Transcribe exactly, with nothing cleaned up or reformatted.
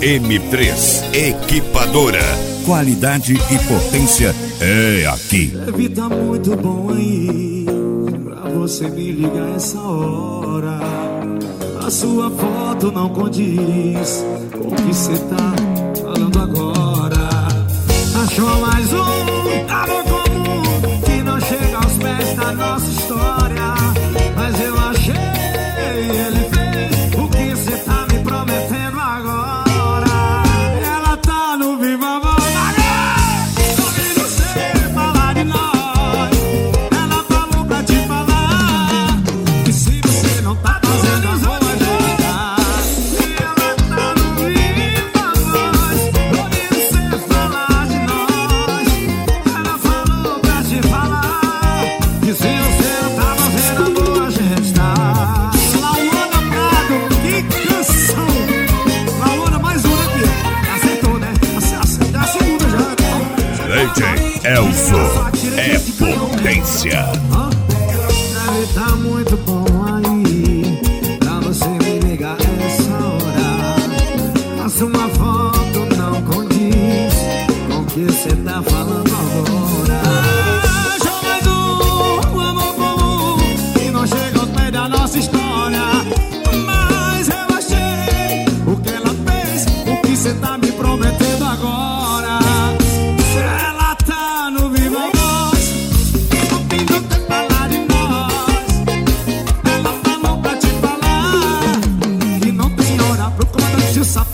M três Equipadora. Qualidade e potência é aqui. Deve tá muito bom aí pra você me ligar essa hora. A sua foto não condiz com o que cê tá falando agora. Achou mais um amor comum que não chega aos pés da nossa história. Mas eu achei, ele fez o que cê tá me prometendo agora. Ela tá no Viva Voz, ouvindo cê falar de nós. Ela falou pra te falar que se você não tá fazendo as boas, ela tá no Viva Voz, ouvindo cê falar de nós. Ela falou pra te falar que se você não tá fazendo a boa, a gente tá. Lauana Prado, que canção! Lauana, mais uma aqui. Aceitou, né? Acertou a segunda já. D J Elson é potência. Deve tá muito bom aí pra você me ligar essa hora. Faça uma foto, não condiz com o que cê tá falando agora. Achou mais um amor comum que não chega aos pés da nossa história. Mas eu achei o que ela fez, o que cê tá me prometendo agora. Ela tá no Viva Voz, ouvindo até falar de nós. Ela falou pra te falar que não tem hora pro comandante e o sapato.